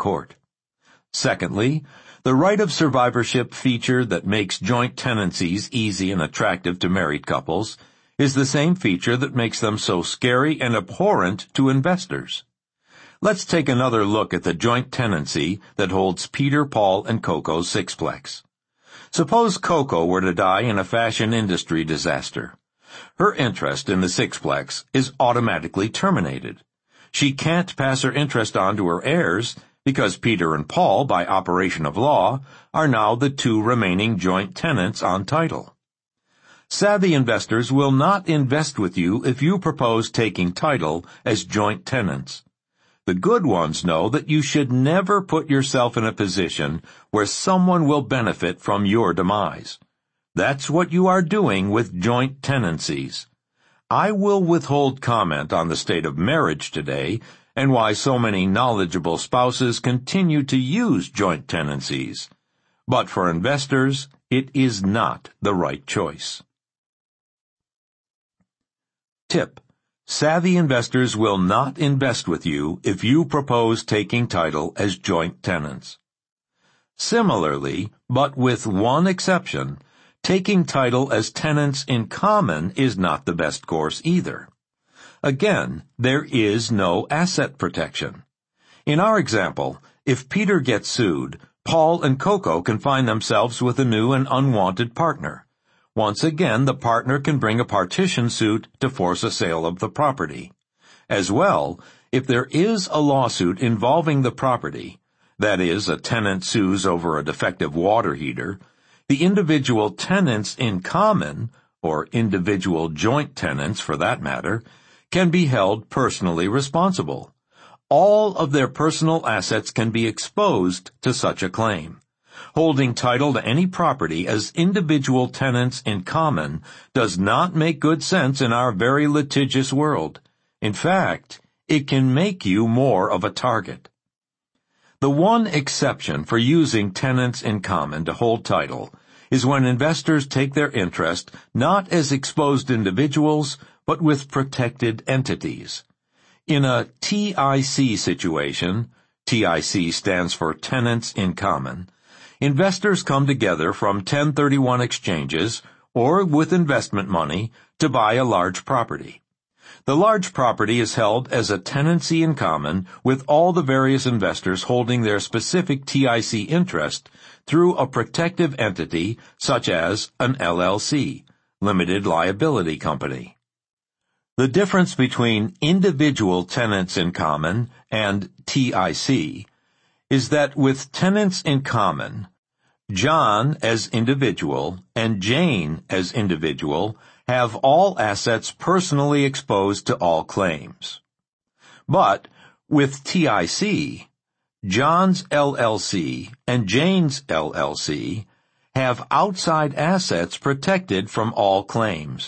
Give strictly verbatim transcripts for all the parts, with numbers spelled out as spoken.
court. Secondly, the right of survivorship feature that makes joint tenancies easy and attractive to married couples is the same feature that makes them so scary and abhorrent to investors. Let's take another look at the joint tenancy that holds Peter, Paul, and Coco's sixplex. Suppose Coco were to die in a fashion industry disaster. Her interest in the sixplex is automatically terminated. She can't pass her interest on to her heirs because Peter and Paul, by operation of law, are now the two remaining joint tenants on title. Savvy investors will not invest with you if you propose taking title as joint tenants. The good ones know that you should never put yourself in a position where someone will benefit from your demise. That's what you are doing with joint tenancies. I will withhold comment on the state of marriage today and why so many knowledgeable spouses continue to use joint tenancies. But for investors, it is not the right choice. Tip: savvy investors will not invest with you if you propose taking title as joint tenants. Similarly, but with one exception, taking title as tenants in common is not the best course either. Again, there is no asset protection. In our example, if Peter gets sued, Paul and Coco can find themselves with a new and unwanted partner. Once again, the partner can bring a partition suit to force a sale of the property. As well, if there is a lawsuit involving the property, that is, a tenant sues over a defective water heater, the individual tenants in common, or individual joint tenants for that matter, can be held personally responsible. All of their personal assets can be exposed to such a claim. Holding title to any property as individual tenants in common does not make good sense in our very litigious world. In fact, it can make you more of a target. The one exception for using tenants in common to hold title is when investors take their interest not as exposed individuals, but with protected entities. In a T I C situation, T I C stands for Tenants in Common, investors come together from ten thirty-one exchanges or with investment money to buy a large property. The large property is held as a tenancy in common with all the various investors holding their specific T I C interest through a protective entity such as an L L C, Limited Liability Company. The difference between individual tenants in common and T I C is that with tenants in common, John as individual and Jane as individual have all assets personally exposed to all claims. But with T I C, John's L L C and Jane's L L C have outside assets protected from all claims.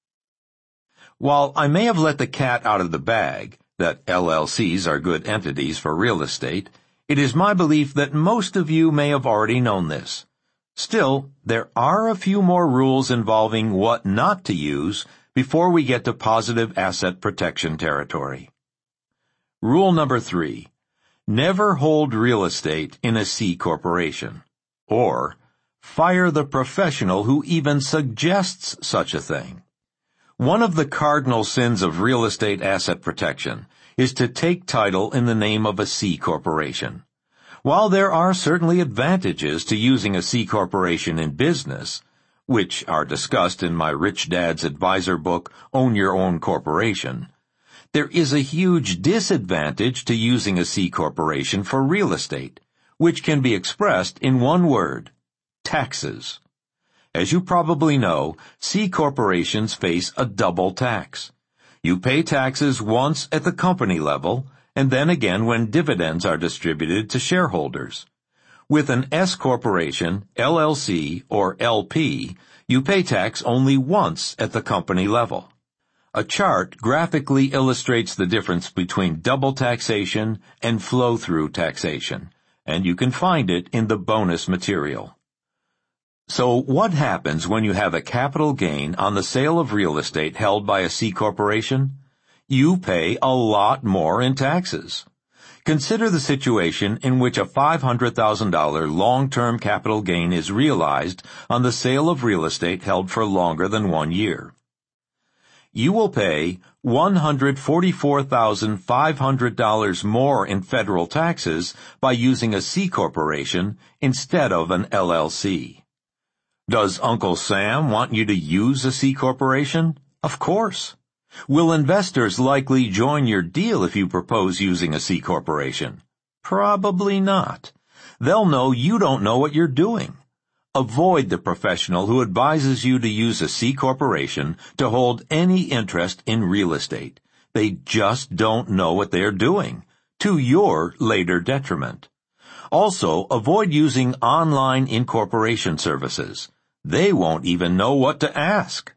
While I may have let the cat out of the bag, that L L Cs are good entities for real estate, it is my belief that most of you may have already known this. Still, there are a few more rules involving what not to use before we get to positive asset protection territory. Rule number three: never hold real estate in a C corporation, or fire the professional who even suggests such a thing. One of the cardinal sins of real estate asset protection is to take title in the name of a C corporation. While there are certainly advantages to using a C corporation in business, which are discussed in my Rich Dad's Advisor book, Own Your Own Corporation, there is a huge disadvantage to using a C corporation for real estate, which can be expressed in one word: taxes. As you probably know, C corporations face a double tax. You pay taxes once at the company level, and then again when dividends are distributed to shareholders. With an S corporation, L L C, or L P, you pay tax only once at the company level. A chart graphically illustrates the difference between double taxation and flow-through taxation, and you can find it in the bonus material. So what happens when you have a capital gain on the sale of real estate held by a C corporation? You pay a lot more in taxes. Consider the situation in which a five hundred thousand dollars long-term capital gain is realized on the sale of real estate held for longer than one year. You will pay one hundred forty-four thousand five hundred dollars more in federal taxes by using a C corporation instead of an L L C. Does Uncle Sam want you to use a C corporation? Of course. Will investors likely join your deal if you propose using a C corporation? Probably not. They'll know you don't know what you're doing. Avoid the professional who advises you to use a C corporation to hold any interest in real estate. They just don't know what they're doing, to your later detriment. Also, avoid using online incorporation services. They won't even know what to ask.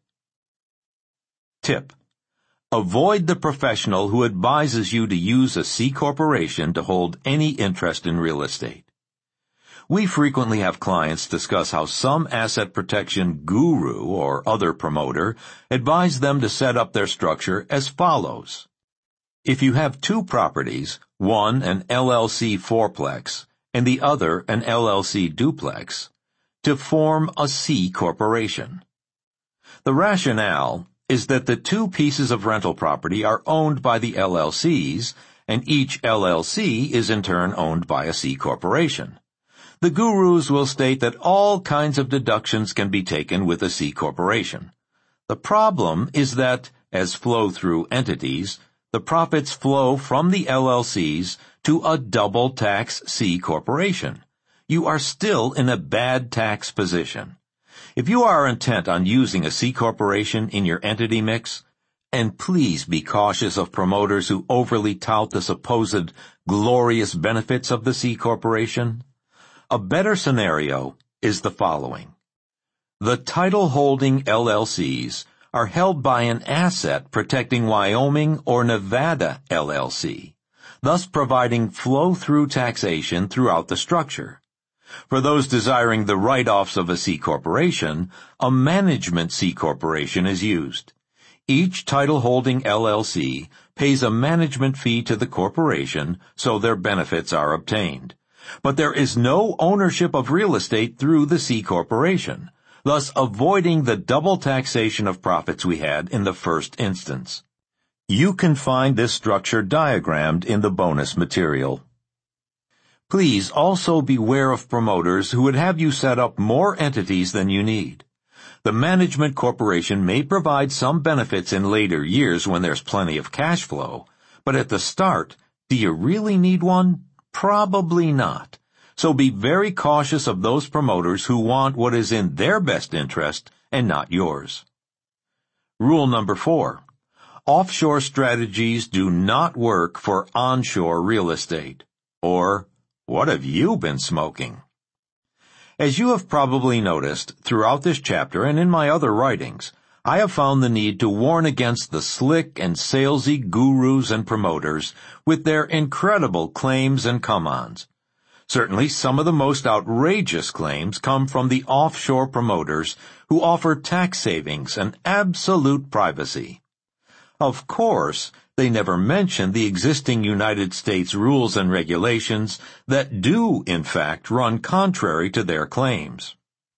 Tip: avoid the professional who advises you to use a C corporation to hold any interest in real estate. We frequently have clients discuss how some asset protection guru or other promoter advise them to set up their structure as follows. If you have two properties, one an L L C fourplex and the other an L L C duplex, to form a C corporation. The rationale is that the two pieces of rental property are owned by the L L Cs, and each L L C is in turn owned by a C corporation. The gurus will state that all kinds of deductions can be taken with a C corporation. The problem is that, as flow-through entities, the profits flow from the L L Cs to a double-tax C corporation. You are still in a bad tax position. If you are intent on using a C corporation in your entity mix, and please be cautious of promoters who overly tout the supposed glorious benefits of the C corporation, a better scenario is the following. The title-holding L L Cs are held by an asset protecting Wyoming or Nevada L L C, thus providing flow-through taxation throughout the structure. For those desiring the write-offs of a C corporation, a management C corporation is used. Each title-holding L L C pays a management fee to the corporation so their benefits are obtained. But there is no ownership of real estate through the C corporation, thus avoiding the double taxation of profits we had in the first instance. You can find this structure diagrammed in the bonus material. Please also beware of promoters who would have you set up more entities than you need. The management corporation may provide some benefits in later years when there's plenty of cash flow, but at the start, do you really need one? Probably not. So be very cautious of those promoters who want what is in their best interest and not yours. Rule number four. Offshore strategies do not work for onshore real estate. Or, what have you been smoking? As you have probably noticed throughout this chapter and in my other writings, I have found the need to warn against the slick and salesy gurus and promoters with their incredible claims and come-ons. Certainly some of the most outrageous claims come from the offshore promoters who offer tax savings and absolute privacy. Of course, they never mention the existing United States rules and regulations that do, in fact, run contrary to their claims.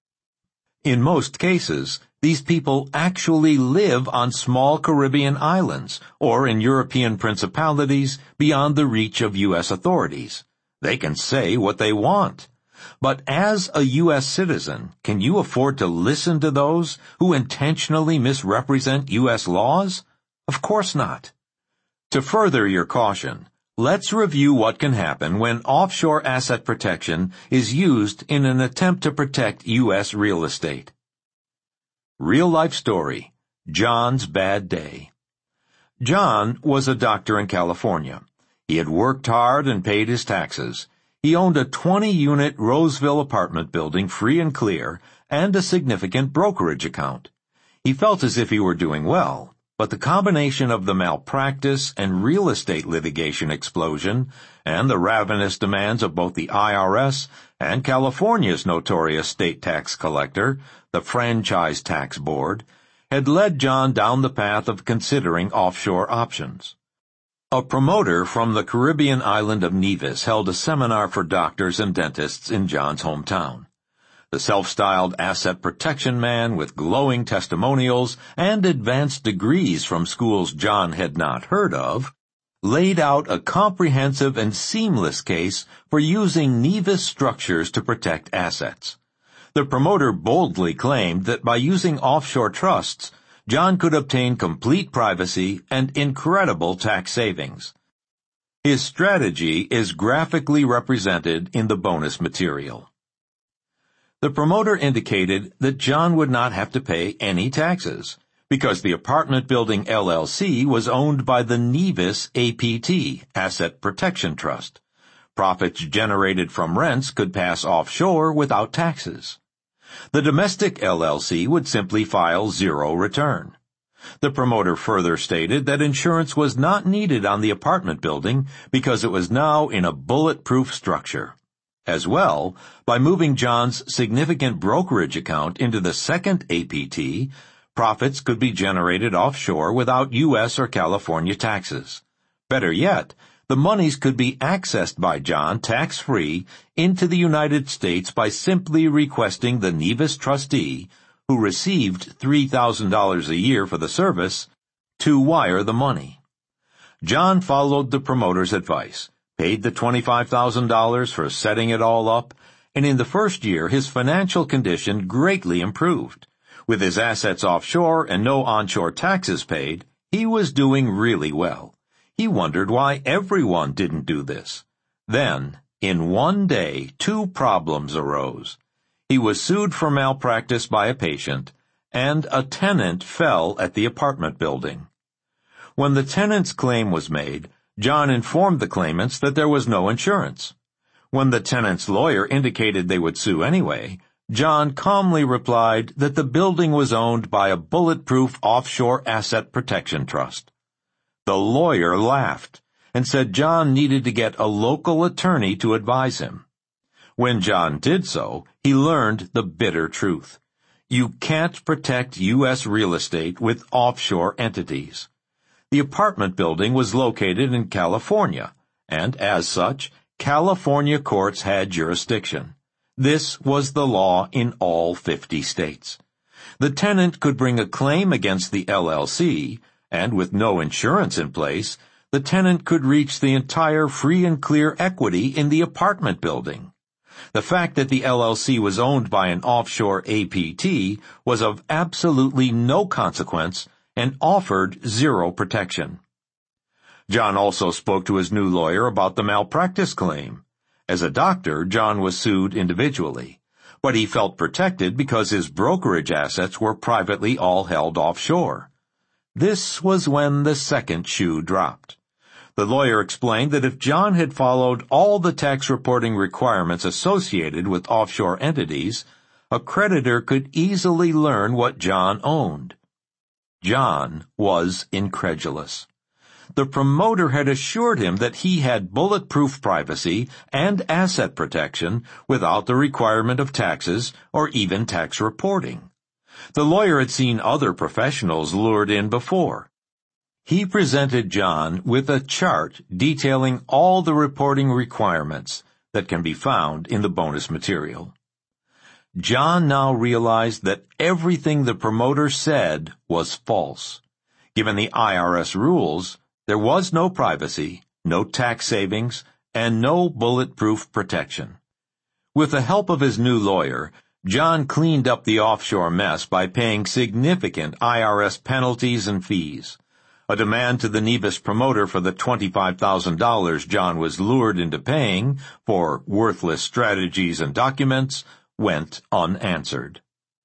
In most cases, these people actually live on small Caribbean islands or in European principalities beyond the reach of U S authorities. They can say what they want. But as a U S citizen, can you afford to listen to those who intentionally misrepresent U S laws? Of course not. To further your caution, let's review what can happen when offshore asset protection is used in an attempt to protect U S real estate. Real-life story, John's bad day. John was a doctor in California. He had worked hard and paid his taxes. He owned a twenty-unit Roseville apartment building free and clear and a significant brokerage account. He felt as if he were doing well. But the combination of the malpractice and real estate litigation explosion and the ravenous demands of both the I R S and California's notorious state tax collector, the Franchise Tax Board, had led John down the path of considering offshore options. A promoter from the Caribbean island of Nevis held a seminar for doctors and dentists in John's hometown. The self-styled asset protection man with glowing testimonials and advanced degrees from schools John had not heard of laid out a comprehensive and seamless case for using Nevis structures to protect assets. The promoter boldly claimed that by using offshore trusts, John could obtain complete privacy and incredible tax savings. His strategy is graphically represented in the bonus material. The promoter indicated that John would not have to pay any taxes, because the apartment building L L C was owned by the Nevis A P T, Asset Protection Trust. Profits generated from rents could pass offshore without taxes. The domestic L L C would simply file zero return. The promoter further stated that insurance was not needed on the apartment building because it was now in a bulletproof structure. As well, by moving John's significant brokerage account into the second A P T, profits could be generated offshore without U S or California taxes. Better yet, the monies could be accessed by John tax-free into the United States by simply requesting the Nevis trustee, who received three thousand dollars a year for the service, to wire the money. John followed the promoter's advice, paid the twenty-five thousand dollars for setting it all up, and in the first year his financial condition greatly improved. With his assets offshore and no onshore taxes paid, he was doing really well. He wondered why everyone didn't do this. Then, in one day, two problems arose. He was sued for malpractice by a patient, and a tenant fell at the apartment building. When the tenant's claim was made, John informed the claimants that there was no insurance. When the tenant's lawyer indicated they would sue anyway, John calmly replied that the building was owned by a bulletproof offshore asset protection trust. The lawyer laughed and said John needed to get a local attorney to advise him. When John did so, he learned the bitter truth. You can't protect U S real estate with offshore entities. The apartment building was located in California, and as such, California courts had jurisdiction. This was the law in all fifty states. The tenant could bring a claim against the L L C, and with no insurance in place, the tenant could reach the entire free and clear equity in the apartment building. The fact that the L L C was owned by an offshore A P T was of absolutely no consequence and offered zero protection. John also spoke to his new lawyer about the malpractice claim. As a doctor, John was sued individually, but he felt protected because his brokerage assets were privately all held offshore. This was when the second shoe dropped. The lawyer explained that if John had followed all the tax reporting requirements associated with offshore entities, a creditor could easily learn what John owned. John was incredulous. The promoter had assured him that he had bulletproof privacy and asset protection without the requirement of taxes or even tax reporting. The lawyer had seen other professionals lured in before. He presented John with a chart detailing all the reporting requirements that can be found in the bonus material. John now realized that everything the promoter said was false. Given the I R S rules, there was no privacy, no tax savings, and no bulletproof protection. With the help of his new lawyer, John cleaned up the offshore mess by paying significant I R S penalties and fees. A demand to the Nevis promoter for the twenty-five thousand dollars John was lured into paying for worthless strategies and documents went unanswered.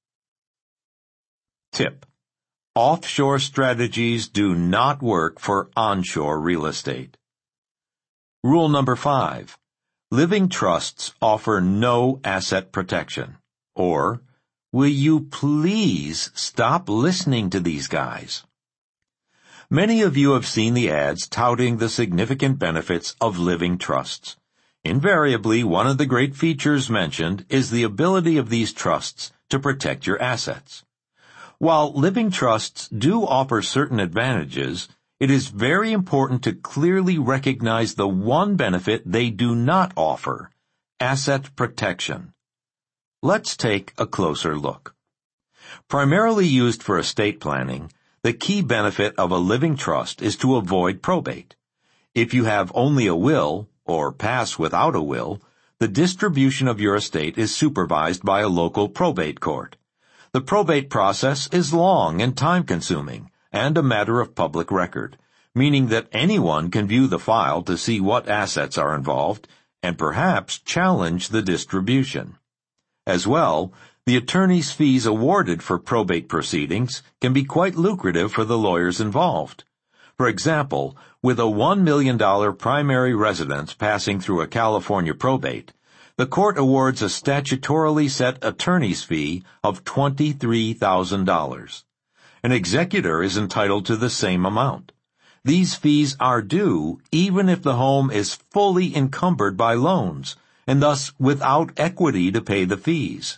Tip: offshore strategies do not work for onshore real estate. Rule number five: living trusts offer no asset protection. Or, will you please stop listening to these guys? Many of you have seen the ads touting the significant benefits of living trusts. Invariably, one of the great features mentioned is the ability of these trusts to protect your assets. While living trusts do offer certain advantages, it is very important to clearly recognize the one benefit they do not offer: asset protection. Let's take a closer look. Primarily used for estate planning, the key benefit of a living trust is to avoid probate. If you have only a will, or pass without a will, the distribution of your estate is supervised by a local probate court. The probate process is long and time-consuming, and a matter of public record, meaning that anyone can view the file to see what assets are involved and perhaps challenge the distribution. As well, the attorney's fees awarded for probate proceedings can be quite lucrative for the lawyers involved. For example, with a one million dollars primary residence passing through a California probate, the court awards a statutorily set attorney's fee of twenty-three thousand dollars. An executor is entitled to the same amount. These fees are due even if the home is fully encumbered by loans, and thus without equity to pay the fees.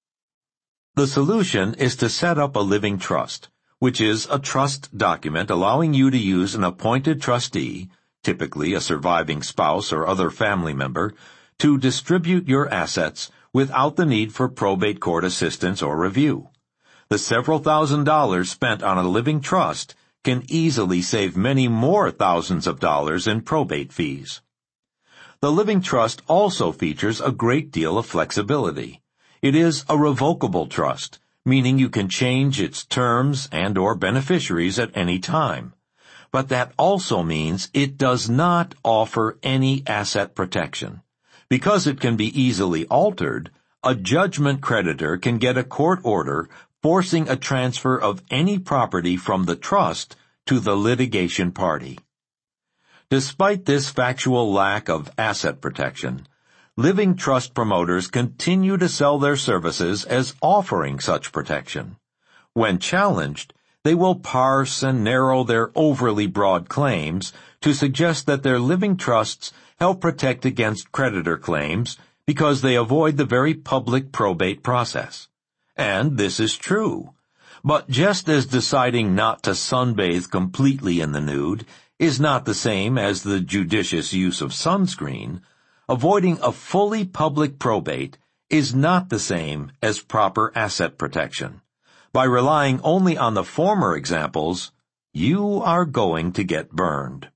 The solution is to set up a living trust, which is a trust document allowing you to use an appointed trustee, typically a surviving spouse or other family member, to distribute your assets without the need for probate court assistance or review. The several thousand dollars spent on a living trust can easily save many more thousands of dollars in probate fees. The living trust also features a great deal of flexibility. It is a revocable trust, meaning you can change its terms and or beneficiaries at any time. But that also means it does not offer any asset protection. Because it can be easily altered, a judgment creditor can get a court order forcing a transfer of any property from the trust to the litigation party. Despite this factual lack of asset protection, living trust promoters continue to sell their services as offering such protection. When challenged, they will parse and narrow their overly broad claims to suggest that their living trusts help protect against creditor claims because they avoid the very public probate process. And this is true. But just as deciding not to sunbathe completely in the nude is not the same as the judicious use of sunscreen, avoiding a fully public probate is not the same as proper asset protection. By relying only on the former examples, you are going to get burned.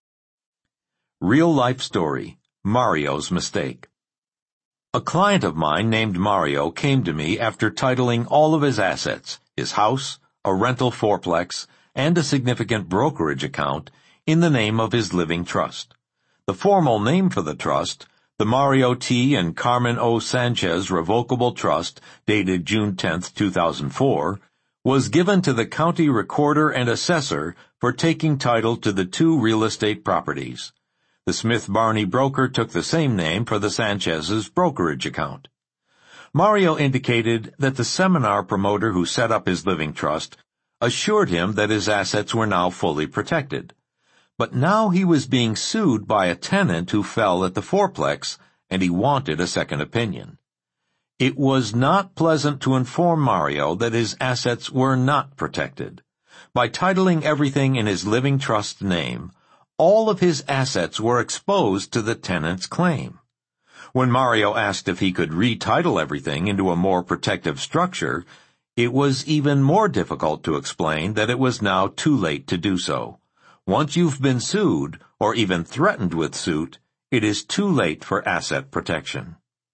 Real-life story: Mario's mistake. A client of mine named Mario came to me after titling all of his assets, his house, a rental fourplex, and a significant brokerage account, in the name of his living trust. The formal name for the trust, the Mario T. and Carmen O. Sanchez Revocable Trust, dated June tenth, two thousand four, was given to the county recorder and assessor for taking title to the two real estate properties. The Smith Barney broker took the same name for the Sanchez's brokerage account. Mario indicated that the seminar promoter who set up his living trust assured him that his assets were now fully protected. But now he was being sued by a tenant who fell at the fourplex, and he wanted a second opinion. It was not pleasant to inform Mario that his assets were not protected. By titling everything in his living trust name, all of his assets were exposed to the tenant's claim. When Mario asked if he could retitle everything into a more protective structure, it was even more difficult to explain that it was now too late to do so. Once you've been sued, or even threatened with suit, it is too late for asset protection.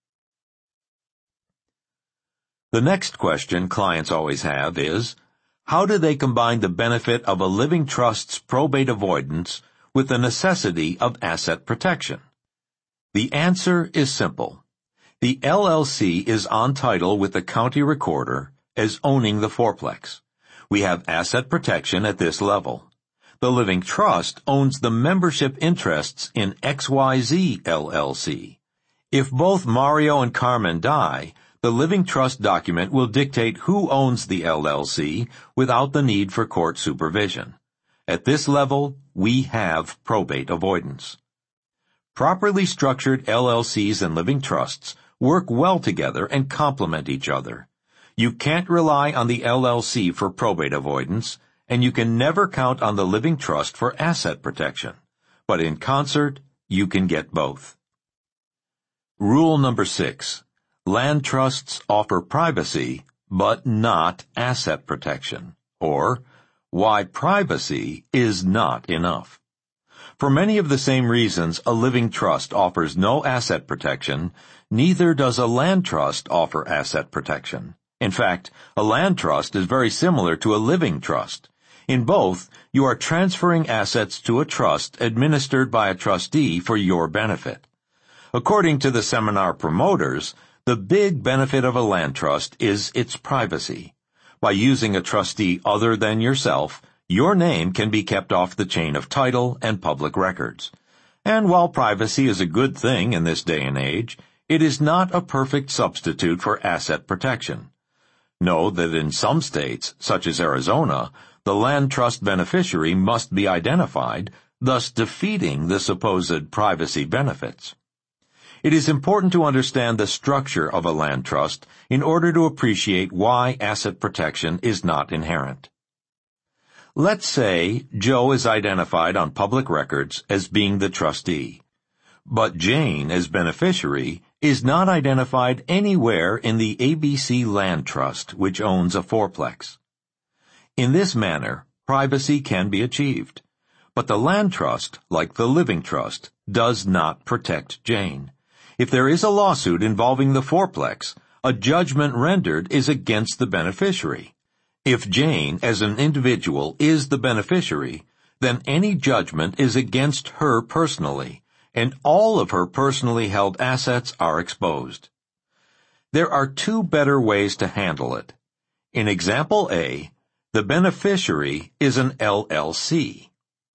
The next question clients always have is, how do they combine the benefit of a living trust's probate avoidance with the necessity of asset protection? The answer is simple. The L L C is on title with the county recorder as owning the fourplex. We have asset protection at this level. The living trust owns the membership interests in X Y Z L L C. If both Mario and Carmen die, the living trust document will dictate who owns the L L C without the need for court supervision. At this level, we have probate avoidance. Properly structured L L Cs and living trusts work well together and complement each other. You can't rely on the L L C for probate avoidance, and you can never count on the living trust for asset protection. But in concert, you can get both. Rule number six. Land trusts offer privacy, but not asset protection. Or, why privacy is not enough. For many of the same reasons a living trust offers no asset protection, neither does a land trust offer asset protection. In fact, a land trust is very similar to a living trust. In both, you are transferring assets to a trust administered by a trustee for your benefit. According to the seminar promoters, the big benefit of a land trust is its privacy. By using a trustee other than yourself, your name can be kept off the chain of title and public records. And while privacy is a good thing in this day and age, it is not a perfect substitute for asset protection. Know that in some states, such as Arizona, the land trust beneficiary must be identified, thus defeating the supposed privacy benefits. It is important to understand the structure of a land trust in order to appreciate why asset protection is not inherent. Let's say Joe is identified on public records as being the trustee, but Jane, as beneficiary, is not identified anywhere in the A B C Land Trust, which owns a fourplex. In this manner, privacy can be achieved, but the land trust, like the living trust, does not protect Jane. If there is a lawsuit involving the fourplex, a judgment rendered is against the beneficiary. If Jane, as an individual, is the beneficiary, then any judgment is against her personally, and all of her personally held assets are exposed. There are two better ways to handle it. In example A, the beneficiary is an L L C.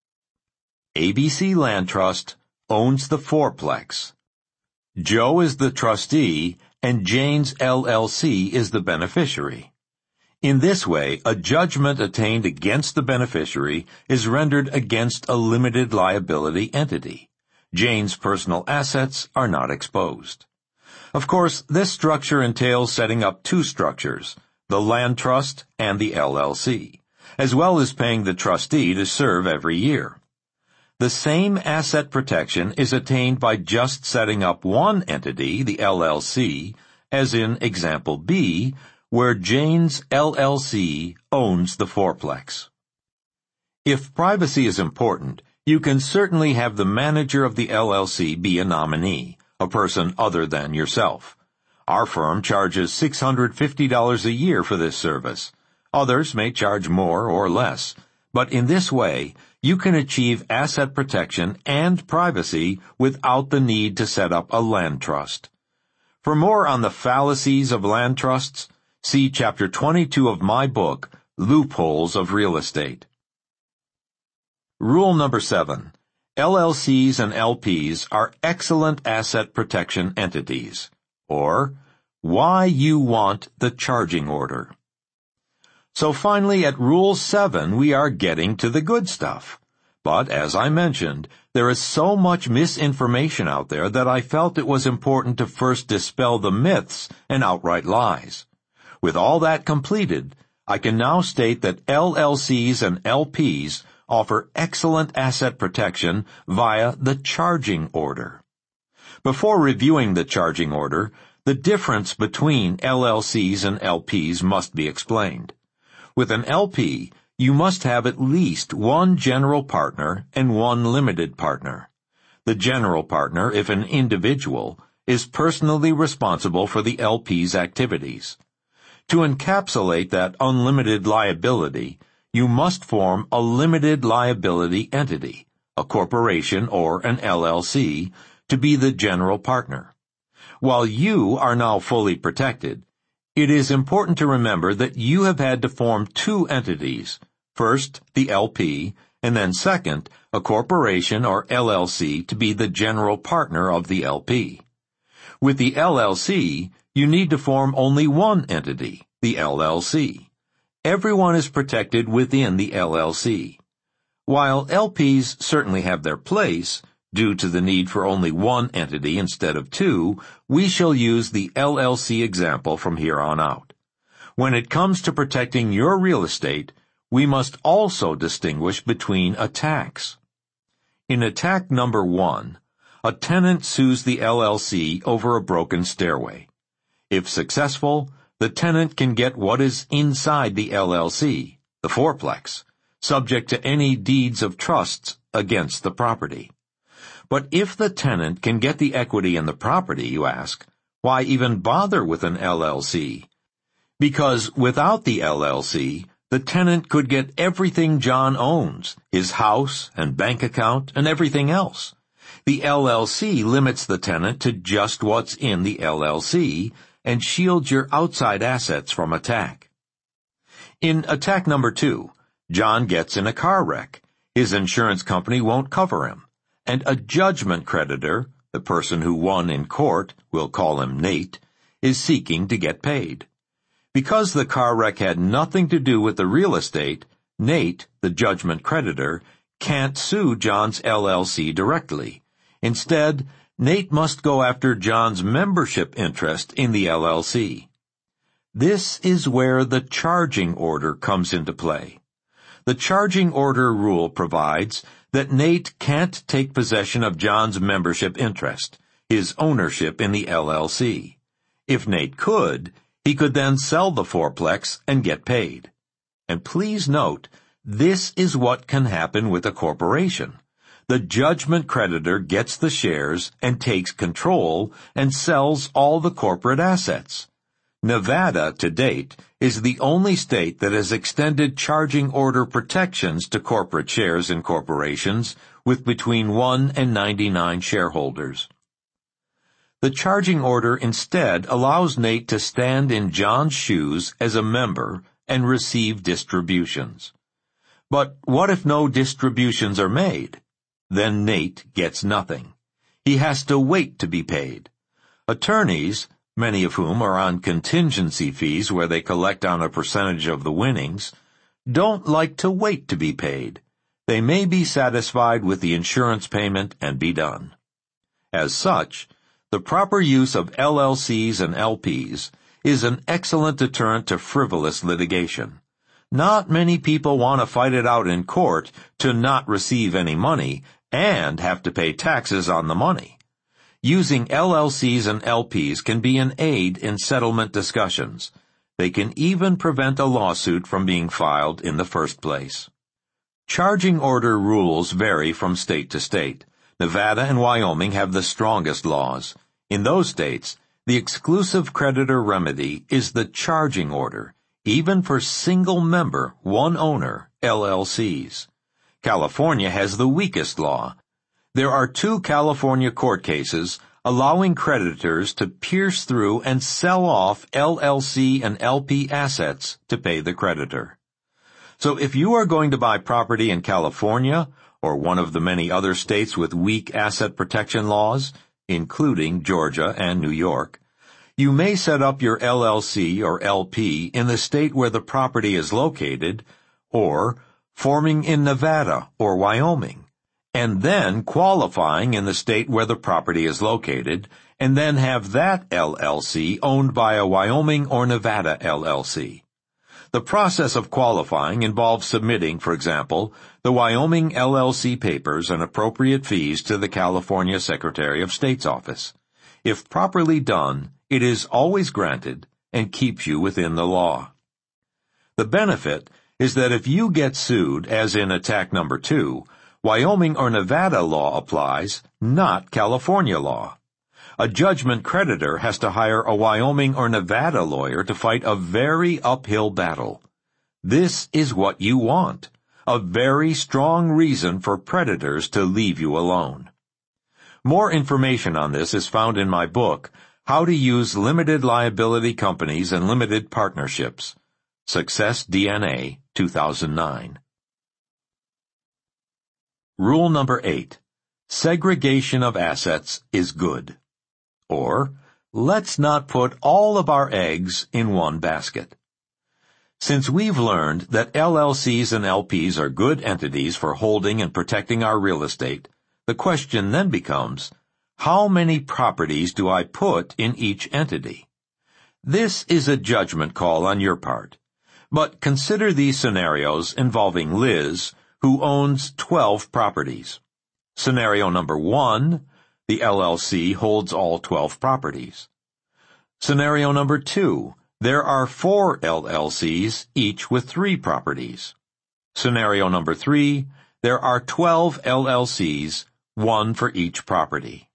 A B C Land Trust owns the fourplex. Joe is the trustee, and Jane's L L C is the beneficiary. In this way, a judgment attained against the beneficiary is rendered against a limited liability entity. Jane's personal assets are not exposed. Of course, this structure entails setting up two structures, the land trust and the L L C, as well as paying the trustee to serve every year. The same asset protection is attained by just setting up one entity, the L L C, as in example B, where Jane's L L C owns the fourplex. If privacy is important, you can certainly have the manager of the L L C be a nominee, a person other than yourself. Our firm charges six hundred fifty dollars a year for this service. Others may charge more or less, but in this way, you can achieve asset protection and privacy without the need to set up a land trust. For more on the fallacies of land trusts, see Chapter twenty-two of my book, Loopholes of Real Estate. Rule number seven. L L Cs and L Ps are excellent asset protection entities. Or, why you want the charging order. So finally, at Rule seven, we are getting to the good stuff. But, as I mentioned, there is so much misinformation out there that I felt it was important to first dispel the myths and outright lies. With all that completed, I can now state that L L Cs and L Ps offer excellent asset protection via the charging order. Before reviewing the charging order, the difference between L L Cs and L Ps must be explained. With an L P, you must have at least one general partner and one limited partner. The general partner, if an individual, is personally responsible for the L P's activities. To encapsulate that unlimited liability, you must form a limited liability entity, a corporation or an L L C, to be the general partner. While you are now fully protected, it is important to remember that you have had to form two entities, first the L P, and then second, a corporation or L L C to be the general partner of the L P. With the L L C, you need to form only one entity, the L L C. Everyone is protected within the L L C. While L Ps certainly have their place, due to the need for only one entity instead of two, we shall use the L L C example from here on out. When it comes to protecting your real estate, we must also distinguish between attacks. In attack number one, a tenant sues the L L C over a broken stairway. If successful, the tenant can get what is inside the L L C, the fourplex, subject to any deeds of trusts against the property. But if the tenant can get the equity in the property, you ask, why even bother with an L L C? Because without the L L C, the tenant could get everything John owns, his house and bank account and everything else. The L L C limits the tenant to just what's in the L L C and shields your outside assets from attack. In attack number two, John gets in a car wreck. His insurance company won't cover him, and a judgment creditor, the person who won in court, we'll call him Nate, is seeking to get paid. Because the car wreck had nothing to do with the real estate, Nate, the judgment creditor, can't sue John's L L C directly. Instead, Nate must go after John's membership interest in the L L C. This is where the charging order comes into play. The charging order rule provides that Nate can't take possession of John's membership interest, his ownership in the L L C. If Nate could, he could then sell the fourplex and get paid. And please note, this is what can happen with a corporation. The judgment creditor gets the shares and takes control and sells all the corporate assets. Nevada, to date, is the only state that has extended charging order protections to corporate shares in corporations with between one and ninety-nine shareholders. The charging order instead allows Nate to stand in John's shoes as a member and receive distributions. But what if no distributions are made? Then Nate gets nothing. He has to wait to be paid. Attorneys, many of whom are on contingency fees where they collect on a percentage of the winnings, don't like to wait to be paid. They may be satisfied with the insurance payment and be done. As such, the proper use of L L Cs and L Ps is an excellent deterrent to frivolous litigation. Not many people want to fight it out in court to not receive any money and have to pay taxes on the money. Using L L Cs and L Ps can be an aid in settlement discussions. They can even prevent a lawsuit from being filed in the first place. Charging order rules vary from state to state. Nevada and Wyoming have the strongest laws. In those states, the exclusive creditor remedy is the charging order, even for single-member, one-owner L L Cs. California has the weakest law. There are two California court cases allowing creditors to pierce through and sell off L L C and L P assets to pay the creditor. So if you are going to buy property in California, or one of the many other states with weak asset protection laws, including Georgia and New York, you may set up your L L C or L P in the state where the property is located, or forming in Nevada or Wyoming, and then qualifying in the state where the property is located, and then have that L L C owned by a Wyoming or Nevada L L C. The process of qualifying involves submitting, for example, the Wyoming L L C papers and appropriate fees to the California Secretary of State's office. If properly done, it is always granted and keeps you within the law. The benefit is that if you get sued, as in attack number two, Wyoming or Nevada law applies, not California law. A judgment creditor has to hire a Wyoming or Nevada lawyer to fight a very uphill battle. This is what you want, a very strong reason for predators to leave you alone. More information on this is found in my book, How to Use Limited Liability Companies and Limited Partnerships, Success D N A, two thousand nine. Rule number eight. Segregation of assets is good. Or, let's not put all of our eggs in one basket. Since we've learned that L L Cs and L Ps are good entities for holding and protecting our real estate, the question then becomes, how many properties do I put in each entity? This is a judgment call on your part. But consider these scenarios involving Liz, who owns twelve properties. Scenario number one, the L L C holds all twelve properties. Scenario number two, there are four L L Cs, each with three properties. Scenario number three, there are twelve L L Cs, one for each property.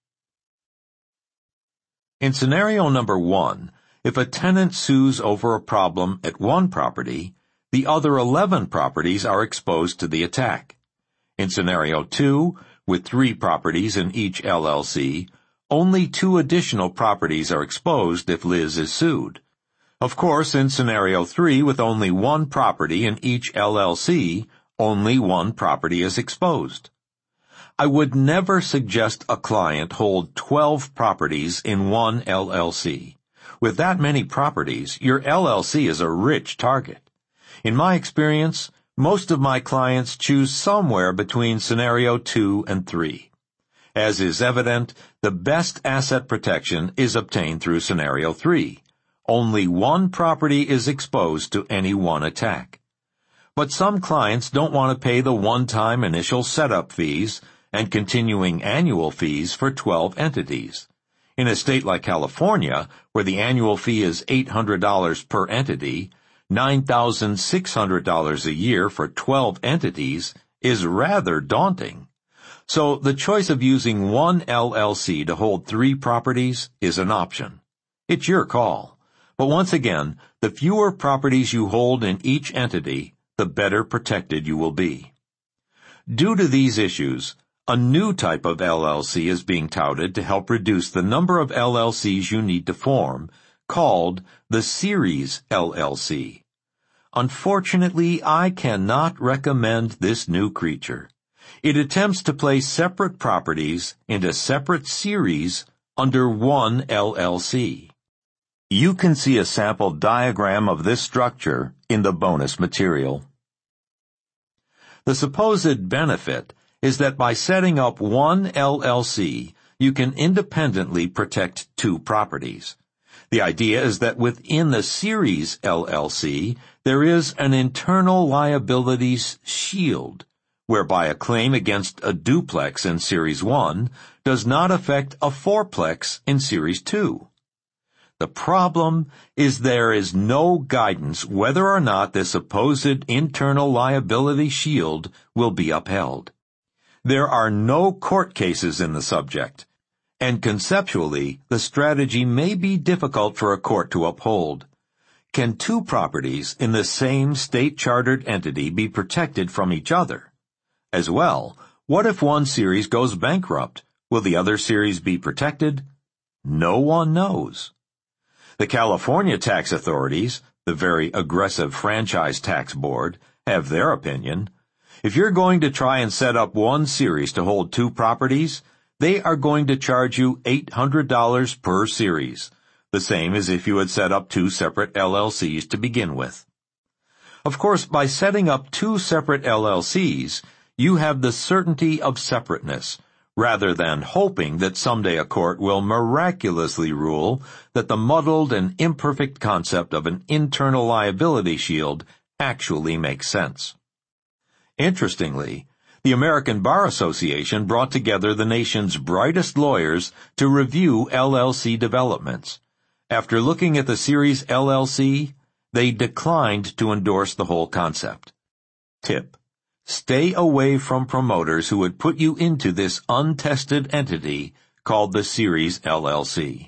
In scenario number one, if a tenant sues over a problem at one property, the other eleven properties are exposed to the attack. In scenario two, with three properties in each L L C, only two additional properties are exposed if Liz is sued. Of course, in scenario three, with only one property in each L L C, only one property is exposed. I would never suggest a client hold twelve properties in one L L C. With that many properties, your L L C is a rich target. In my experience, most of my clients choose somewhere between scenario two and three. As is evident, the best asset protection is obtained through scenario three. Only one property is exposed to any one attack. But some clients don't want to pay the one-time initial setup fees and continuing annual fees for twelve entities. In a state like California, where the annual fee is eight hundred dollars per entity, nine thousand six hundred dollars a year for twelve entities is rather daunting. So the choice of using one L L C to hold three properties is an option. It's your call. But once again, the fewer properties you hold in each entity, the better protected you will be. Due to these issues, a new type of L L C is being touted to help reduce the number of L L Cs you need to form, called the Series L L C. Unfortunately, I cannot recommend this new creature. It attempts to place separate properties into separate series under one L L C. You can see a sample diagram of this structure in the bonus material. The supposed benefit is that by setting up one L L C, you can independently protect two properties. The idea is that within the Series L L C, there is an internal liabilities shield, whereby a claim against a duplex in Series one does not affect a fourplex in Series two. The problem is there is no guidance whether or not this supposed internal liability shield will be upheld. There are no court cases in the subject, and conceptually, the strategy may be difficult for a court to uphold. Can two properties in the same state-chartered entity be protected from each other? As well, what if one series goes bankrupt? Will the other series be protected? No one knows. The California tax authorities, the very aggressive franchise tax board, have their opinion. If you're going to try and set up one series to hold two properties, they are going to charge you eight hundred dollars per series, the same as if you had set up two separate L L Cs to begin with. Of course, by setting up two separate L L Cs, you have the certainty of separateness, rather than hoping that someday a court will miraculously rule that the muddled and imperfect concept of an internal liability shield actually makes sense. Interestingly, the American Bar Association brought together the nation's brightest lawyers to review L L C developments. After looking at the Series L L C, they declined to endorse the whole concept. Tip: stay away from promoters who would put you into this untested entity called the Series L L C.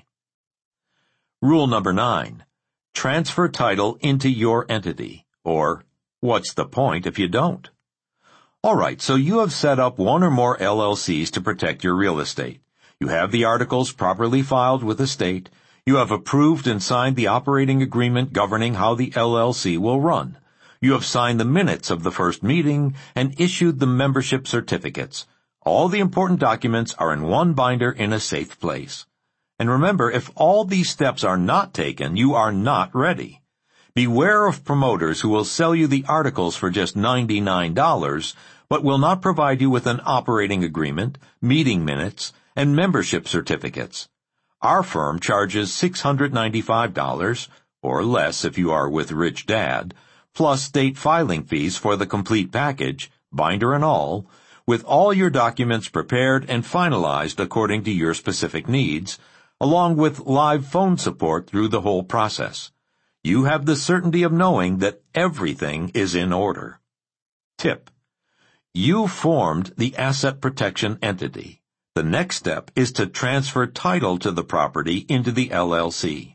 Rule number nine. Transfer title into your entity, or what's the point if you don't? Alright, so you have set up one or more L L Cs to protect your real estate. You have the articles properly filed with the state. You have approved and signed the operating agreement governing how the L L C will run. You have signed the minutes of the first meeting and issued the membership certificates. All the important documents are in one binder in a safe place. And remember, if all these steps are not taken, you are not ready. Beware of promoters who will sell you the articles for just ninety-nine dollars, but will not provide you with an operating agreement, meeting minutes, and membership certificates. Our firm charges six hundred ninety-five dollars, or less if you are with Rich Dad, plus state filing fees for the complete package, binder and all, with all your documents prepared and finalized according to your specific needs, along with live phone support through the whole process. You have the certainty of knowing that everything is in order. Tip: you formed the asset protection entity. The next step is to transfer title to the property into the L L C.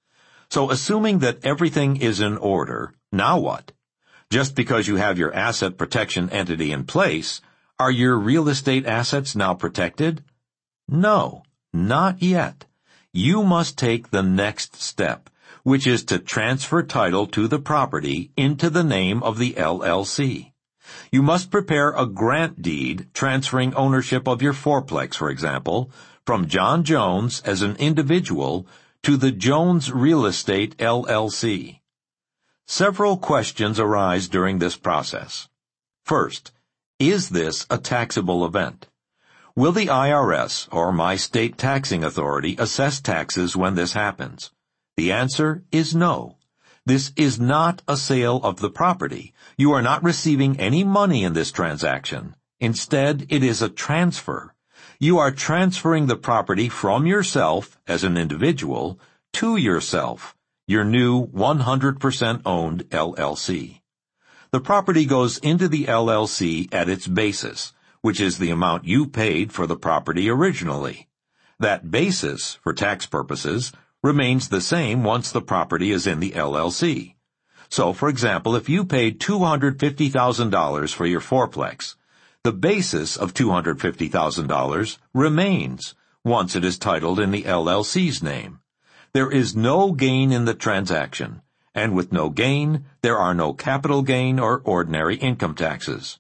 So assuming that everything is in order, now what? Just because you have your asset protection entity in place, are your real estate assets now protected? No, not yet. You must take the next step, which is to transfer title to the property into the name of the L L C. You must prepare a grant deed transferring ownership of your fourplex, for example, from John Jones as an individual to the Jones Real Estate L L C. Several questions arise during this process. First, is this a taxable event? Will the I R S or my state taxing authority assess taxes when this happens? The answer is no. This is not a sale of the property. You are not receiving any money in this transaction. Instead, it is a transfer. You are transferring the property from yourself as an individual to yourself, your new one hundred percent owned L L C. The property goes into the L L C at its basis, which is the amount you paid for the property originally. That basis, for tax purposes, remains the same once the property is in the L L C. So, for example, if you paid two hundred fifty thousand dollars for your fourplex, the basis of two hundred fifty thousand dollars remains once it is titled in the L L C's name. There is no gain in the transaction, and with no gain, there are no capital gain or ordinary income taxes.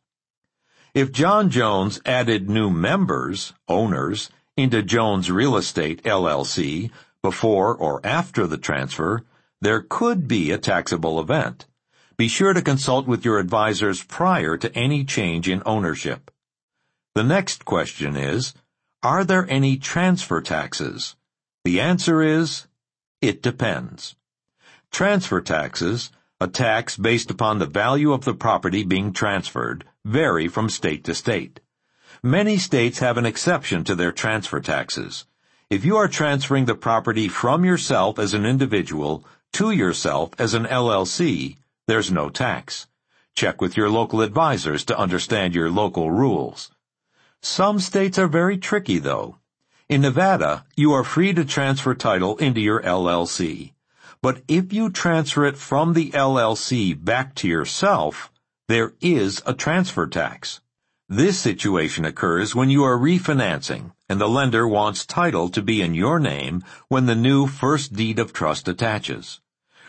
If John Jones added new members, owners, into Jones Real Estate L L C before or after the transfer, there could be a taxable event. Be sure to consult with your advisors prior to any change in ownership. The next question is, are there any transfer taxes? The answer is, it depends. Transfer taxes, a tax based upon the value of the property being transferred, vary from state to state. Many states have an exception to their transfer taxes. If you are transferring the property from yourself as an individual to yourself as an L L C, there's no tax. Check with your local advisors to understand your local rules. Some states are very tricky, though. In Nevada, you are free to transfer title into your L L C. But if you transfer it from the L L C back to yourself, there is a transfer tax. This situation occurs when you are refinancing and the lender wants title to be in your name when the new first deed of trust attaches.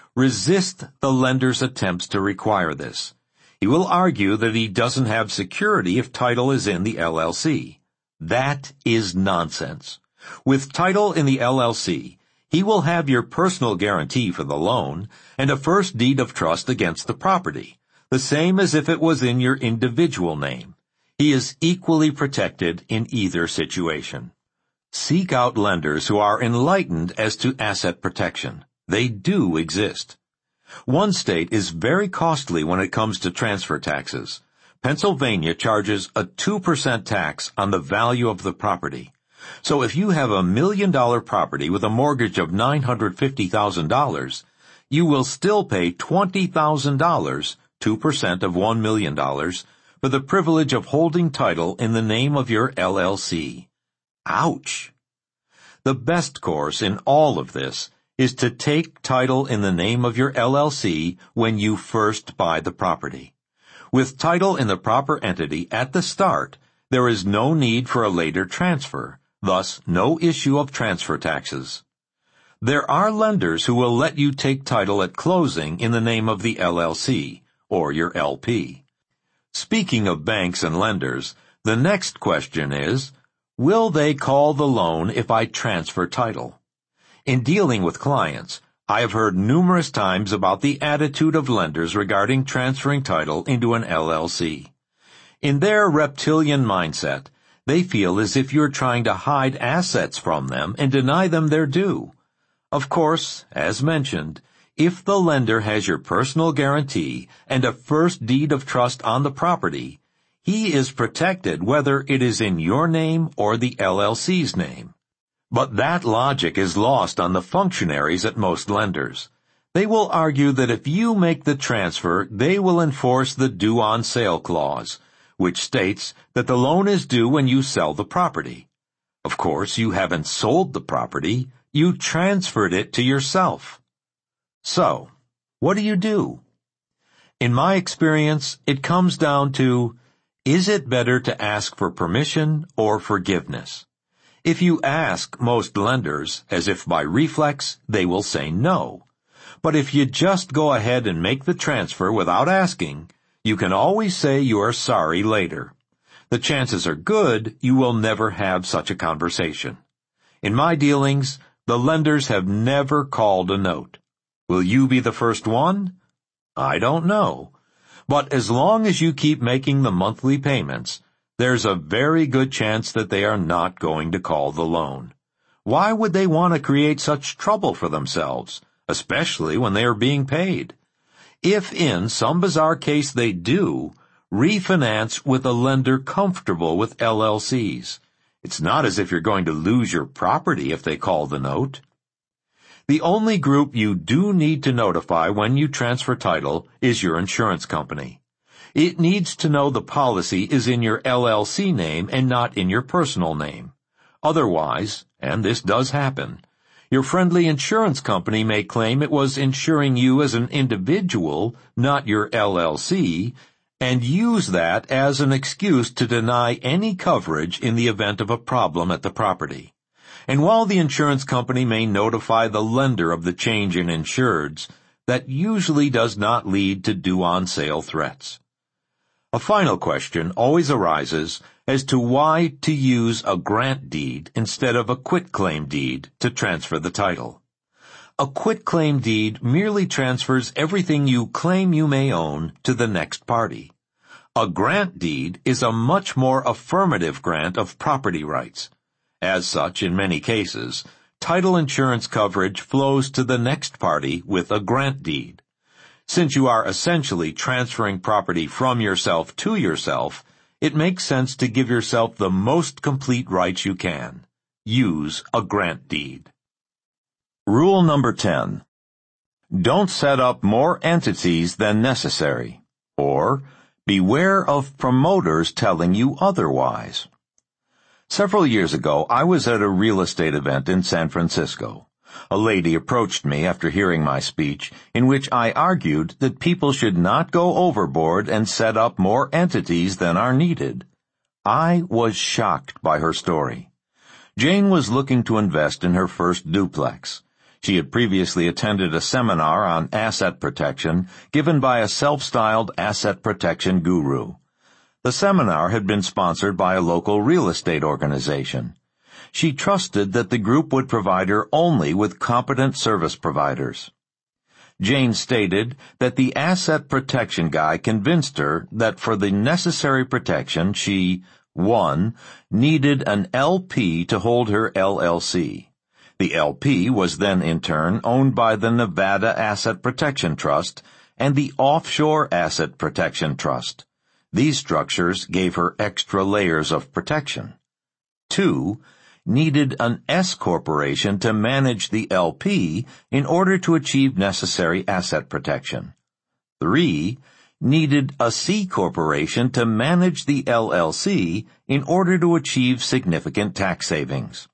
Resist the lender's attempts to require this. He will argue that he doesn't have security if title is in the L L C. That is nonsense. With title in the L L C, he will have your personal guarantee for the loan and a first deed of trust against the property, the same as if it was in your individual name. He is equally protected in either situation. Seek out lenders who are enlightened as to asset protection. They do exist. One state is very costly when it comes to transfer taxes. Pennsylvania charges a two percent tax on the value of the property. So if you have a million dollar property with a mortgage of nine hundred fifty thousand dollars, you will still pay twenty thousand dollars, two percent of one million dollars, for the privilege of holding title in the name of your L L C. Ouch! The best course in all of this is to take title in the name of your L L C when you first buy the property. With title in the proper entity at the start, there is no need for a later transfer, thus no issue of transfer taxes. There are lenders who will let you take title at closing in the name of the L L C, or your L P. Speaking of banks and lenders, the next question is, will they call the loan if I transfer title? In dealing with clients, I have heard numerous times about the attitude of lenders regarding transferring title into an L L C. In their reptilian mindset, they feel as if you're trying to hide assets from them and deny them their due. Of course, as mentioned, If the lender has your personal guarantee and a first deed of trust on the property, he is protected whether it is in your name or the L L C's name. But that logic is lost on the functionaries at most lenders. They will argue that if you make the transfer, they will enforce the due on sale clause, which states that the loan is due when you sell the property. Of course, you haven't sold the property, you transferred it to yourself. So, what do you do? In my experience, it comes down to, is it better to ask for permission or forgiveness? If you ask most lenders, as if by reflex, they will say no. But if you just go ahead and make the transfer without asking, you can always say you are sorry later. The chances are good you will never have such a conversation. In my dealings, the lenders have never called a note. Will you be the first one? I don't know. But as long as you keep making the monthly payments, there's a very good chance that they are not going to call the loan. Why would they want to create such trouble for themselves, especially when they are being paid? If in some bizarre case they do, refinance with a lender comfortable with L L Cs. It's not as if you're going to lose your property if they call the note. The only group you do need to notify when you transfer title is your insurance company. It needs to know the policy is in your L L C name and not in your personal name. Otherwise, and this does happen, your friendly insurance company may claim it was insuring you as an individual, not your L L C, and use that as an excuse to deny any coverage in the event of a problem at the property. And while the insurance company may notify the lender of the change in insureds, that usually does not lead to due-on-sale threats. A final question always arises as to why to use a grant deed instead of a quitclaim deed to transfer the title. A quitclaim deed merely transfers everything you claim you may own to the next party. A grant deed is a much more affirmative grant of property rights. As such, in many cases, title insurance coverage flows to the next party with a grant deed. Since you are essentially transferring property from yourself to yourself, it makes sense to give yourself the most complete rights you can. Use a grant deed. Rule number ten. Don't set up more entities than necessary, or beware of promoters telling you otherwise. Several years ago, I was at a real estate event in San Francisco. A lady approached me after hearing my speech, in which I argued that people should not go overboard and set up more entities than are needed. I was shocked by her story. Jane was looking to invest in her first duplex. She had previously attended a seminar on asset protection given by a self-styled asset protection guru. The seminar had been sponsored by a local real estate organization. She trusted that the group would provide her only with competent service providers. Jane stated that the asset protection guy convinced her that for the necessary protection she, one, needed an L P to hold her L L C. The L P was then in turn owned by the Nevada Asset Protection Trust and the Offshore Asset Protection Trust. These structures gave her extra layers of protection. Two, needed an S corporation to manage the L P in order to achieve necessary asset protection. Three, needed a C corporation to manage the L L C in order to achieve significant tax savings.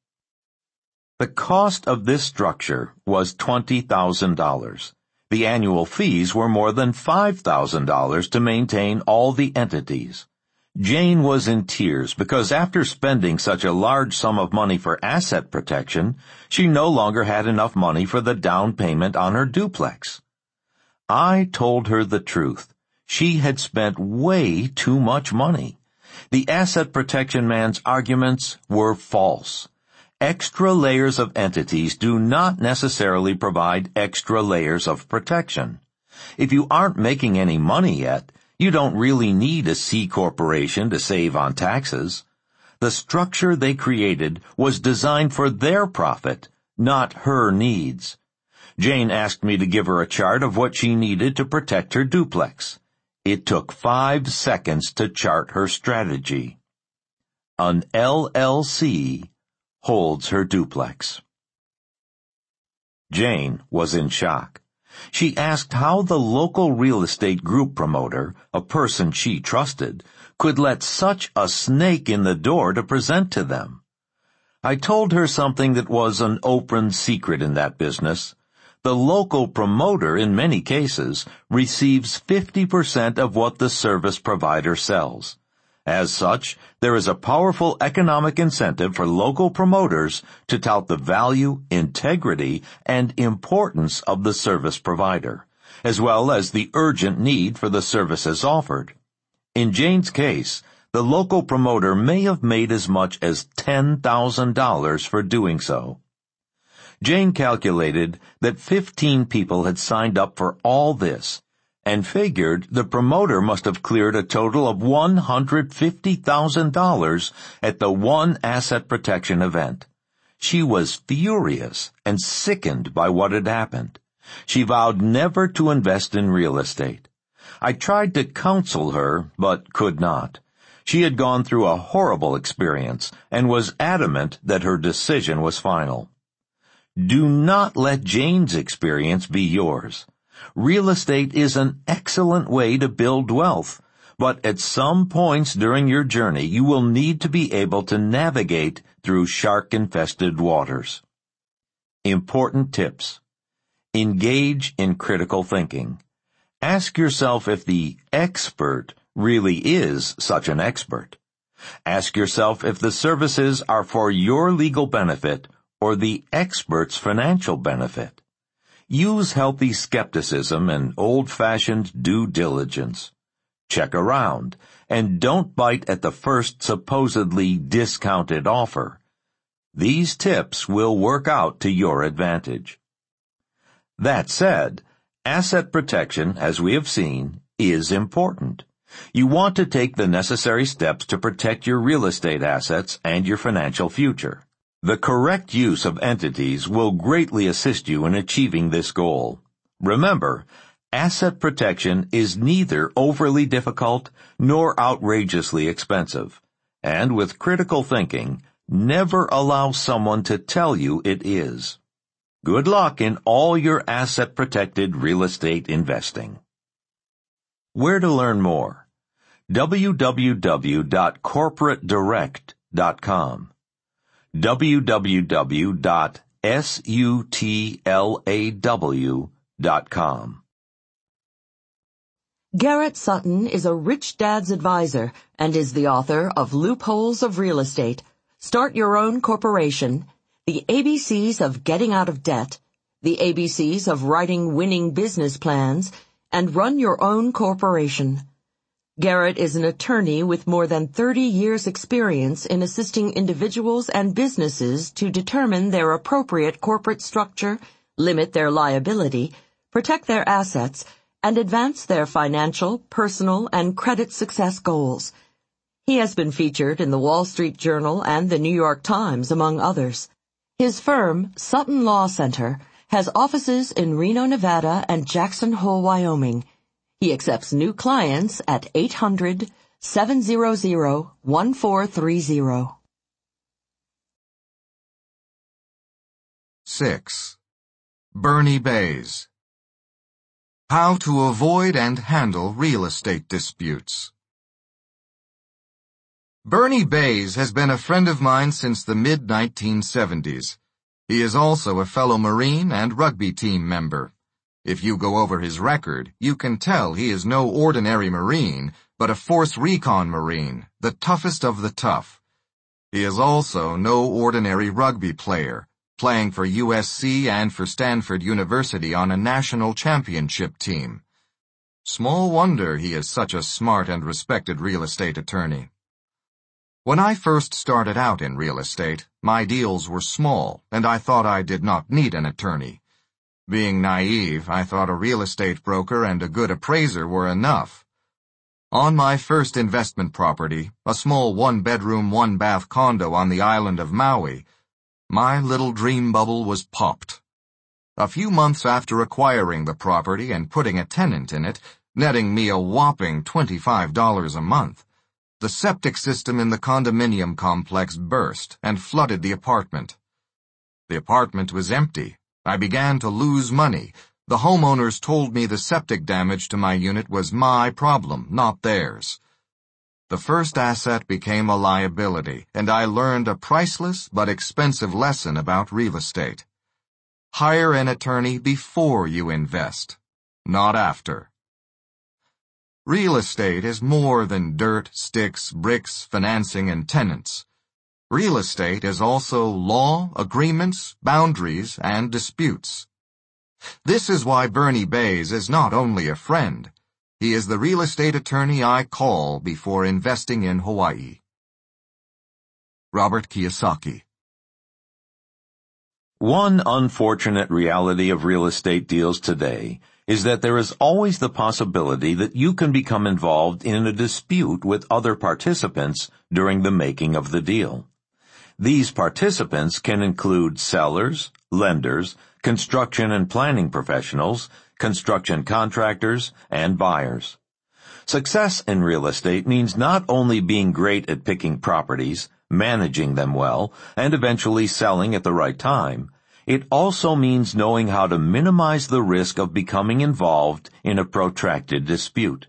The cost of this structure was twenty thousand dollars. The annual fees were more than five thousand dollars to maintain all the entities. Jane was in tears because after spending such a large sum of money for asset protection, she no longer had enough money for the down payment on her duplex. I told her the truth. She had spent way too much money. The asset protection man's arguments were false. Extra layers of entities do not necessarily provide extra layers of protection. If you aren't making any money yet, you don't really need a C corporation to save on taxes. The structure they created was designed for their profit, not her needs. Jane asked me to give her a chart of what she needed to protect her duplex. It took five seconds to chart her strategy. An L L C holds her duplex. Jane was in shock. She asked how the local real estate group promoter, a person she trusted, could let such a snake in the door to present to them. I told her something that was an open secret in that business. The local promoter, in many cases, receives fifty percent of what the service provider sells. As such, there is a powerful economic incentive for local promoters to tout the value, integrity, and importance of the service provider, as well as the urgent need for the services offered. In Jane's case, the local promoter may have made as much as ten thousand dollars for doing so. Jane calculated that fifteen people had signed up for all this, and figured the promoter must have cleared a total of one hundred fifty thousand dollars at the one asset protection event. She was furious and sickened by what had happened. She vowed never to invest in real estate. I tried to counsel her, but could not. She had gone through a horrible experience and was adamant that her decision was final. Do not let Jane's experience be yours. Real estate is an excellent way to build wealth, but at some points during your journey you will need to be able to navigate through shark-infested waters. Important tips. Engage in critical thinking. Ask yourself if the expert really is such an expert. Ask yourself if the services are for your legal benefit or the expert's financial benefit. Use healthy skepticism and old-fashioned due diligence. Check around, and don't bite at the first supposedly discounted offer. These tips will work out to your advantage. That said, asset protection, as we have seen, is important. You want to take the necessary steps to protect your real estate assets and your financial future. The correct use of entities will greatly assist you in achieving this goal. Remember, asset protection is neither overly difficult nor outrageously expensive, and with critical thinking, never allow someone to tell you it is. Good luck in all your asset-protected real estate investing. Where to learn more? w w w dot corporate direct dot com w w w dot sutlaw dot com. Garrett Sutton is a rich dad's advisor and is the author of Loopholes of Real Estate, Start Your Own Corporation, The A B Cs of Getting Out of Debt, The A B Cs of Writing Winning Business Plans, and Run Your Own Corporation. Garrett is an attorney with more than thirty years' experience in assisting individuals and businesses to determine their appropriate corporate structure, limit their liability, protect their assets, and advance their financial, personal, and credit success goals. He has been featured in the Wall Street Journal and the New York Times, among others. His firm, Sutton Law Center, has offices in Reno, Nevada, and Jackson Hole, Wyoming. He accepts new clients at eight hundred, seven hundred, fourteen thirty. six. Bernie Bays. How to avoid and handle real estate disputes. Bernie Bays has been a friend of mine since the mid nineteen seventies. He is also a fellow Marine and rugby team member. If you go over his record, you can tell he is no ordinary Marine, but a Force Recon Marine, the toughest of the tough. He is also no ordinary rugby player, playing for U S C and for Stanford University on a national championship team. Small wonder he is such a smart and respected real estate attorney. When I first started out in real estate, my deals were small, and I thought I did not need an attorney. Being naive, I thought a real estate broker and a good appraiser were enough. On my first investment property, a small one-bedroom, one-bath condo on the island of Maui, my little dream bubble was popped. A few months after acquiring the property and putting a tenant in it, netting me a whopping twenty-five dollars a month, the septic system in the condominium complex burst and flooded the apartment. The apartment was empty. I began to lose money. The homeowners told me the septic damage to my unit was my problem, not theirs. The first asset became a liability, and I learned a priceless but expensive lesson about real estate. Hire an attorney before you invest, not after. Real estate is more than dirt, sticks, bricks, financing, and tenants. Real estate is also law, agreements, boundaries, and disputes. This is why Bernie Bays is not only a friend. He is the real estate attorney I call before investing in Hawaii. Robert Kiyosaki. One unfortunate reality of real estate deals today is that there is always the possibility that you can become involved in a dispute with other participants during the making of the deal. These participants can include sellers, lenders, construction and planning professionals, construction contractors, and buyers. Success in real estate means not only being great at picking properties, managing them well, and eventually selling at the right time. It also means knowing how to minimize the risk of becoming involved in a protracted dispute.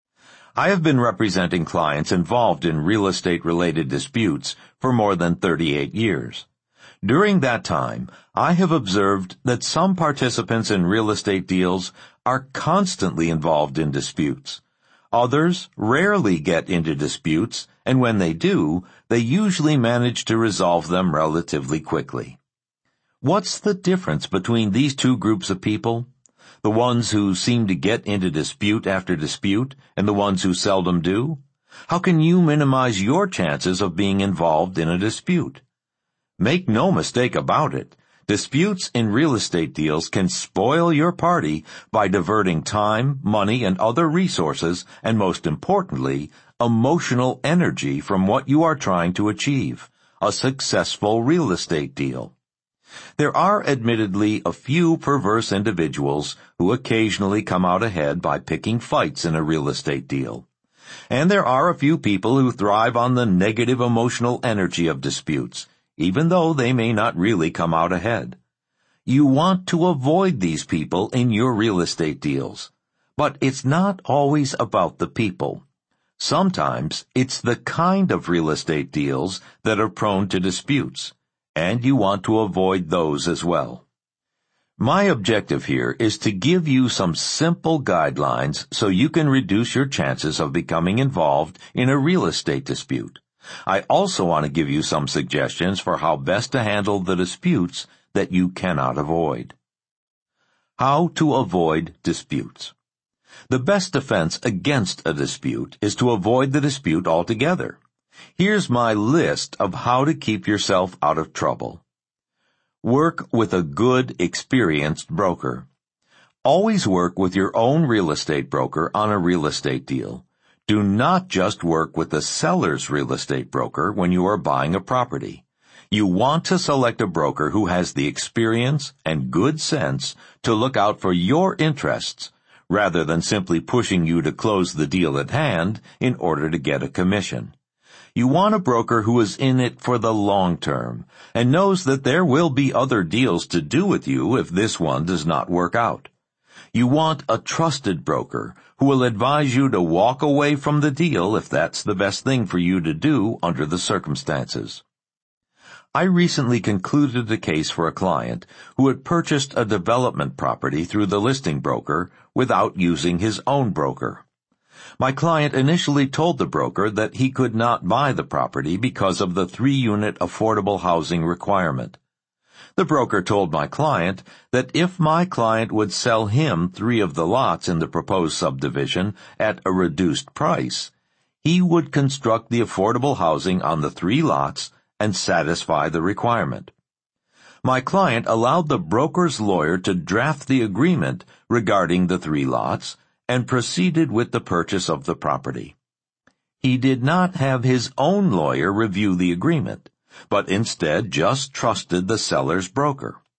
I have been representing clients involved in real estate-related disputes for more than thirty-eight years. During that time, I have observed that some participants in real estate deals are constantly involved in disputes. Others rarely get into disputes, and when they do, they usually manage to resolve them relatively quickly. What's the difference between these two groups of people? The ones who seem to get into dispute after dispute, and the ones who seldom do? How can you minimize your chances of being involved in a dispute? Make no mistake about it. Disputes in real estate deals can spoil your party by diverting time, money, and other resources, and most importantly, emotional energy from what you are trying to achieve, a successful real estate deal. There are admittedly a few perverse individuals who occasionally come out ahead by picking fights in a real estate deal. And there are a few people who thrive on the negative emotional energy of disputes, even though they may not really come out ahead. You want to avoid these people in your real estate deals. But it's not always about the people. Sometimes it's the kind of real estate deals that are prone to disputes, and you want to avoid those as well. My objective here is to give you some simple guidelines so you can reduce your chances of becoming involved in a real estate dispute. I also want to give you some suggestions for how best to handle the disputes that you cannot avoid. How to avoid disputes. The best defense against a dispute is to avoid the dispute altogether. Here's my list of how to keep yourself out of trouble. Work with a good, experienced broker. Always work with your own real estate broker on a real estate deal. Do not just work with the seller's real estate broker when you are buying a property. You want to select a broker who has the experience and good sense to look out for your interests, rather than simply pushing you to close the deal at hand in order to get a commission. You want a broker who is in it for the long term and knows that there will be other deals to do with you if this one does not work out. You want a trusted broker who will advise you to walk away from the deal if that's the best thing for you to do under the circumstances. I recently concluded a case for a client who had purchased a development property through the listing broker without using his own broker. My client initially told the broker that he could not buy the property because of the three-unit affordable housing requirement. The broker told my client that if my client would sell him three of the lots in the proposed subdivision at a reduced price, he would construct the affordable housing on the three lots and satisfy the requirement. My client allowed the broker's lawyer to draft the agreement regarding the three lots and proceeded with the purchase of the property. He did not have his own lawyer review the agreement, but instead just trusted the seller's broker.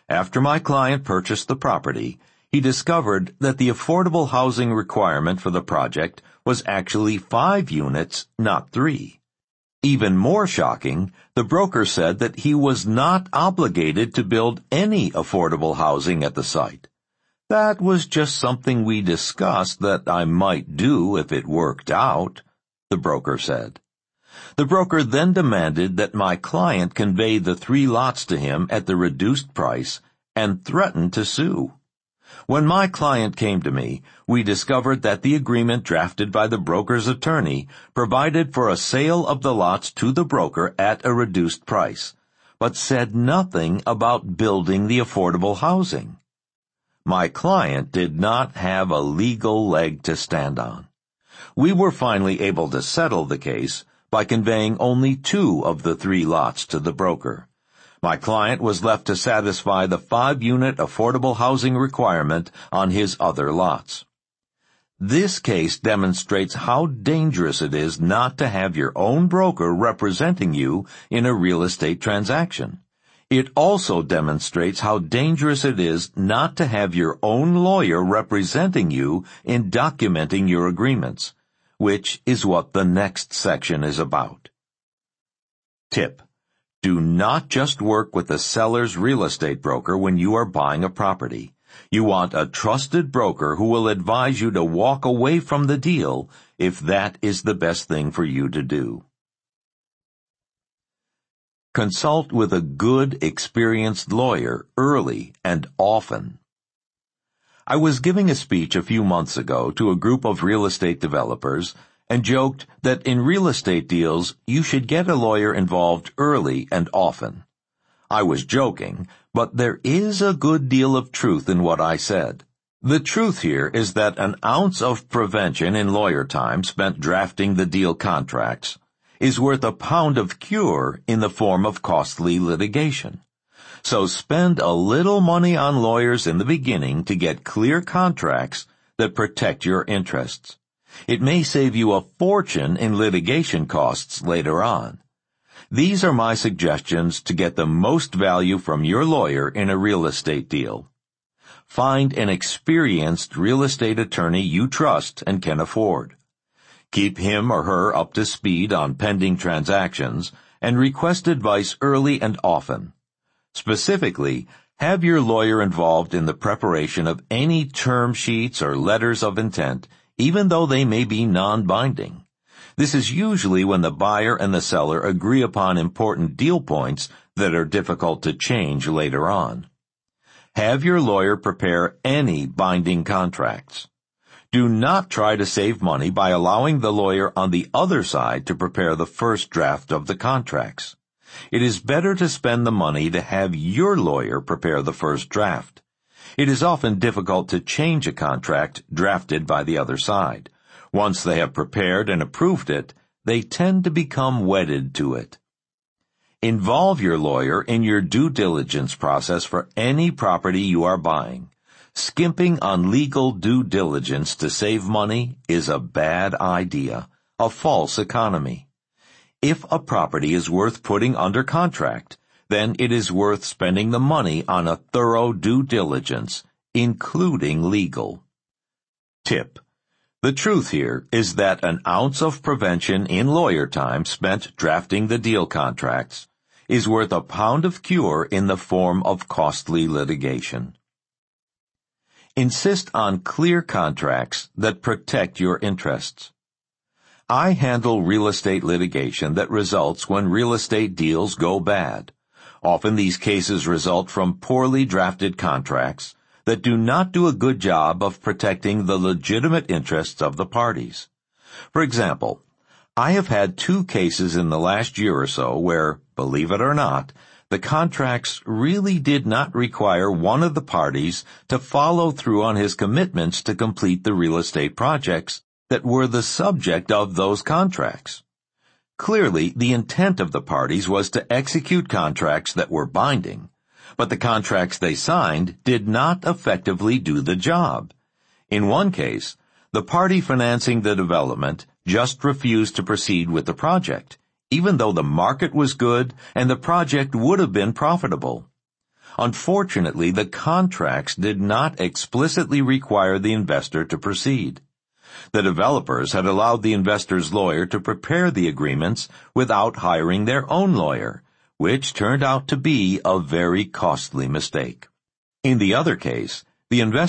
After my client purchased the property, he discovered that the affordable housing requirement for the project was actually five units, not three. Even more shocking, the broker said that he was not obligated to build any affordable housing at the site. That was just something we discussed that I might do if it worked out, the broker said. The broker then demanded that my client convey the three lots to him at the reduced price and threatened to sue. When my client came to me, we discovered that the agreement drafted by the broker's attorney provided for a sale of the lots to the broker at a reduced price, but said nothing about building the affordable housing. My client did not have a legal leg to stand on. We were finally able to settle the case by conveying only two of the three lots to the broker. My client was left to satisfy the five-unit affordable housing requirement on his other lots. This case demonstrates how dangerous it is not to have your own broker representing you in a real estate transaction. It also demonstrates how dangerous it is not to have your own lawyer representing you in documenting your agreements, which is what the next section is about. Tip: do not just work with the seller's real estate broker when you are buying a property. You want a trusted broker who will advise you to walk away from the deal if that is the best thing for you to do. Consult with a good, experienced lawyer early and often. I was giving a speech a few months ago to a group of real estate developers and joked that in real estate deals you should get a lawyer involved early and often. I was joking, but there is a good deal of truth in what I said. The truth here is that an ounce of prevention in lawyer time spent drafting the deal contracts is worth a pound of cure in the form of costly litigation. So spend a little money on lawyers in the beginning to get clear contracts that protect your interests. It may save you a fortune in litigation costs later on. These are my suggestions to get the most value from your lawyer in a real estate deal. Find an experienced real estate attorney you trust and can afford. Keep him or her up to speed on pending transactions and request advice early and often. Specifically, have your lawyer involved in the preparation of any term sheets or letters of intent, even though they may be non-binding. This is usually when the buyer and the seller agree upon important deal points that are difficult to change later on. Have your lawyer prepare any binding contracts. Do not try to save money by allowing the lawyer on the other side to prepare the first draft of the contracts. It is better to spend the money to have your lawyer prepare the first draft. It is often difficult to change a contract drafted by the other side. Once they have prepared and approved it, they tend to become wedded to it. Involve your lawyer in your due diligence process for any property you are buying. Skimping on legal due diligence to save money is a bad idea, a false economy. If a property is worth putting under contract, then it is worth spending the money on a thorough due diligence, including legal. Tip: the truth here is that an ounce of prevention in lawyer time spent drafting the deal contracts is worth a pound of cure in the form of costly litigation. Insist on clear contracts that protect your interests. I handle real estate litigation that results when real estate deals go bad. Often these cases result from poorly drafted contracts that do not do a good job of protecting the legitimate interests of the parties. For example, I have had two cases in the last year or so where, believe it or not, the contracts really did not require one of the parties to follow through on his commitments to complete the real estate projects that were the subject of those contracts. Clearly, the intent of the parties was to execute contracts that were binding, but the contracts they signed did not effectively do the job. In one case, the party financing the development just refused to proceed with the project, even though the market was good and the project would have been profitable. Unfortunately, the contracts did not explicitly require the investor to proceed. The developers had allowed the investor's lawyer to prepare the agreements without hiring their own lawyer, which turned out to be a very costly mistake. In the other case, the investor